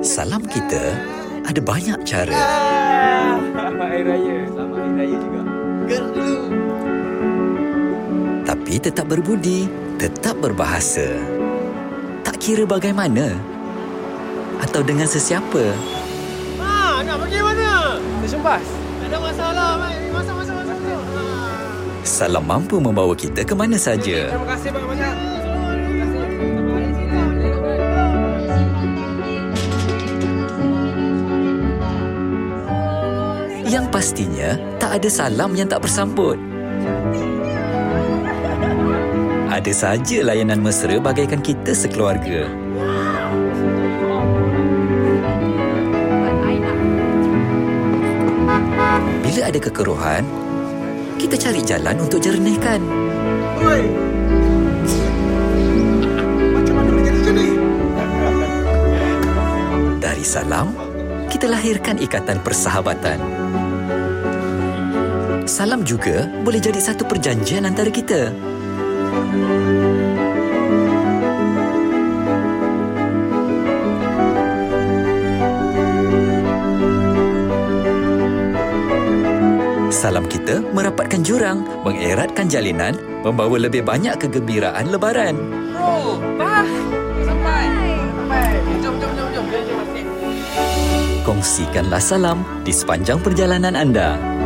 Salam kita ada banyak cara. Selamat Hari Raya. Selamat Hari Raya juga. Tapi tetap berbudi, tetap berbahasa. Tak kira bagaimana atau dengan sesiapa. Nak pergi mana? Tersyembas. Tak ada masalah, Mat. Masuk. Salam mampu membawa kita ke mana saja. Terima kasih banyak-banyak. Yang pastinya, tak ada salam yang tak bersambut. Ada saja layanan mesra bagaikan kita sekeluarga. Bila ada kekeruhan, kita cari jalan untuk jernihkan. Oi! Macam mana boleh jadi macam ni? Dari salam, kita lahirkan ikatan persahabatan. Salam juga boleh jadi satu perjanjian antara kita. Salam kita merapatkan jurang, mengeratkan jalinan, membawa lebih banyak kegembiraan Lebaran. Bro, Pak. Sampai. Jom. Kongsikanlah salam di sepanjang perjalanan anda.